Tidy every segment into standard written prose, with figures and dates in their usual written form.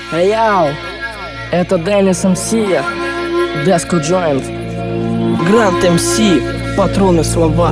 Яу, это Денис МС, Деско Джойнт, Грант МС, патроны слова.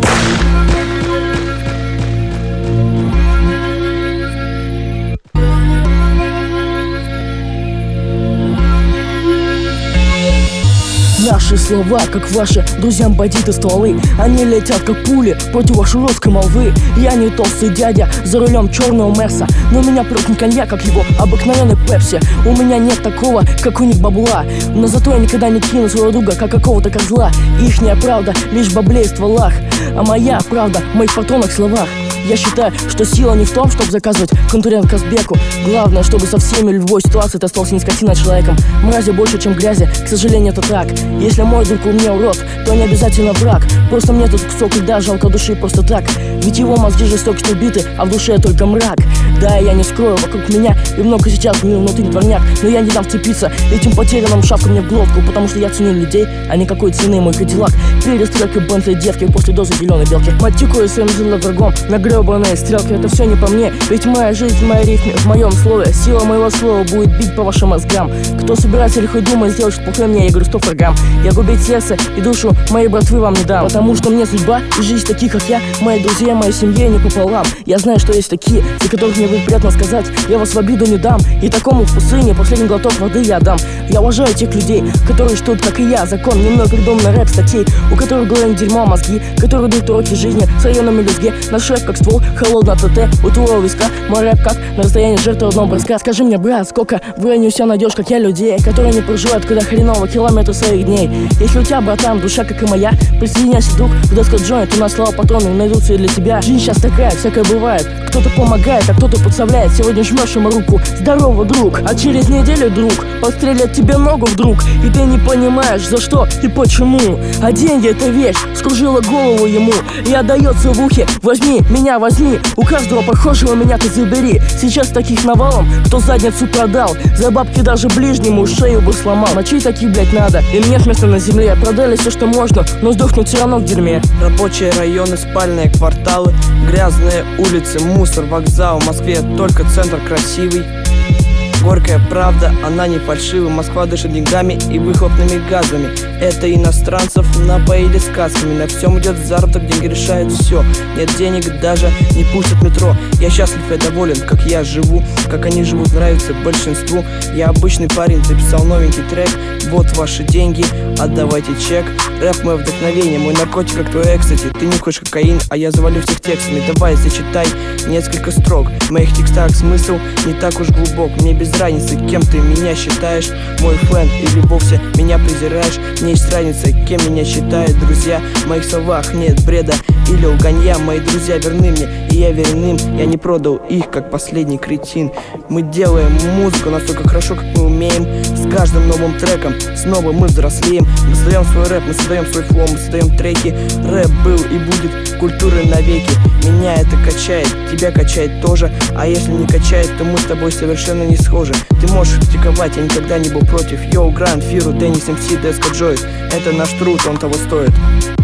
Наши слова, как ваши друзьям бандиты стволы, они летят как пули против вашей русской молвы. Я не толстый дядя за рулем черного Мерса, но у меня прет не коньяк, как его обыкновенный Пепси. У меня нет такого, как у них бабла, но зато я никогда не кину своего друга, как какого-то козла. Ихняя правда лишь в бабле и стволах, а моя правда в моих патронах словах. Я считаю, что сила не в том, чтобы заказывать конкурент Казбеку. Главное, чтобы со всеми в любой ситуации ты остался не скотиной, а человеком. Мрази больше, чем грязи, к сожалению, это так. Если мой друг у меня урод, то не обязательно враг. Просто мне тут кусок льда жалко души просто так. Ведь его мозги жестоко что биты, а в душе только мрак. Да, я не скрою, вокруг меня и много сейчас внутри дворняк. Но я не дам вцепиться этим потерянным шавкам мне в глотку, потому что я ценю людей, а не какой цены мой кадиллак. Перестрелки Бентли девки после дозы зеленой белки. Матюкаю своим жилым врагом на гребаные стрелки. Это все не по мне, ведь моя жизнь в моей рифме, в моем слове. Сила моего слова будет бить по вашим мозгам. Кто собирается или хоть думает сделать что плохое мне, я говорю 100 врагам. Я губить сердце и душу моей братвы вам не дам, потому что мне судьба и жизнь таких, как я, мои друзья, моей семье не пополам. Я знаю, что есть такие, за которых мне будет приятно сказать, я вас в обиду не дам. И такому в пустыне последний глоток воды я дам. Я уважаю тех людей, которые ждут, как и я, закон, немного придуманный рэп статей, у которых в голове дерьмо мозги, которые дают уроки жизни с районами лезге. Наш рэп как ствол, холодно ТТ, у твоего виска. Мой рэп как на расстоянии жертвы одного броска. Скажи мне, брат, сколько в районе все найдешь, как я, людей, которые не проживают, когда хреново километры своих дней. Если у тебя, братан, душа, как и моя, присоединяйся, друг, к Деско Джойнт. У нас слова патроны найдутся и для тебя. Жизнь сейчас такая, всякое бывает. Кто-то помогает, а кто-то подставляет. Сегодня жмешь ему руку, здорово, друг, а через неделю, друг, подстрелят тебе ногу вдруг, и ты не понимаешь, за что и почему. А деньги — это вещь, скружила голову ему и отдается в ухе. Возьми, меня возьми, у каждого похожего меня ты забери. Сейчас таких навалом, кто задницу продал, за бабки даже ближнему шею бы сломал. Мочей таких, блять, надо, им нет места на земле. Продали все, что можно, но сдохнуть все равно в дерьме. Рабочие районы, спальные кварталы, грязные улицы, мусор, вокзал. В Москве только центр красивый. Горькая правда, она не фальшивая. Москва дышит деньгами и выхлопными газами. Это иностранцев напоили сказками. На всем идет заработок, деньги решают все. Нет денег, даже не пустят в метро. Я счастлив и доволен, как я живу, как они живут, нравится большинству. Я обычный парень, записал новенький трек. Вот ваши деньги, отдавайте чек. Рэп мое вдохновение, мой наркотик, как твой экстази. Ты нюхаешь кокаин, а я завалю всех текстами. Давай, зачитай несколько строк. В моих текстах смысл не так уж глубок. Мне без разницы, кем ты меня считаешь, мой фэн, или вовсе меня презираешь. Мне есть разница, кем меня считают друзья. В моих словах нет бреда или лганья. Мои друзья верны мне, и я верен им. Я не продал их, как последний кретин. Мы делаем музыку настолько хорошо, как мы умеем. С каждым новым треком снова мы взрослеем. Мы создаем свой рэп, мы создаем свой флоу, мы создаем треки. Рэп был и будет культурой навеки. Меня это качает, тебя качает тоже. А если не качает, то мы с тобой совершенно не схожи. Ты можешь критиковать, я никогда не был против. Йоу, Грант, Фиру, Денис МС, Деско Джойнт. Это наш труд, он того стоит.